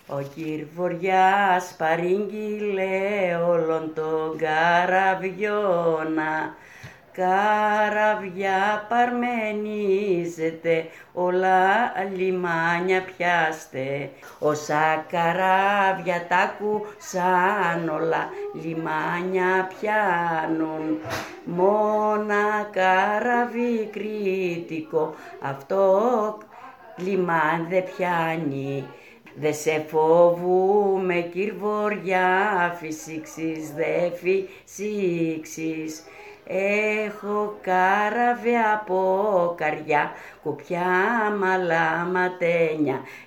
Ο Κυρ-Βοριάς παρήγγειλε όλον τον καραβιώνα. Καραβιά παρμενίζετε, όλα λιμάνια πιάστε. Όσα καράβια τα ακούσαν, όλα λιμάνια πιάνουν. Μόνα καραβί κρήτικο, αυτό λιμάνι δε πιάνει. Δε σε φοβούμε Κυρ-Βοριά, φυσήξεις δε φυσήξεις. Έχω καράβια από καριά, κουπιά μαλά ματένια.